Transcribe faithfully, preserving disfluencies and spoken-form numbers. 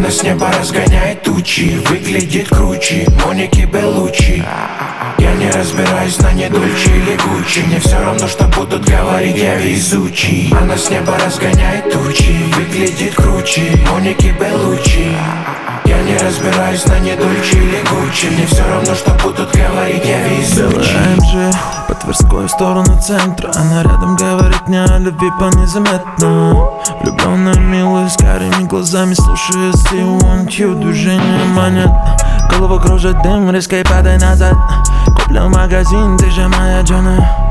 Она с неба разгоняет тучи, выглядит круче Моники Беллуччи. Я не разбираюсь на не Дольче или Гуччи, мне все равно, что будут говорить, я везучий. Она с неба разгоняет тучи, выглядит круче Моники Беллуччи. Я не разбираюсь на не Дольче или Гуччи, мне все равно, что будут говорить, я везучий. эм джи по Тверской в сторону центра. Она рядом говорит мне о любви по-незаметно. Влюбленная, милая, с карими глазами, слушая See Want You, движение манит. Голову кружит дым, резко и падай назад. Куплю магазин, ты же моя Джона.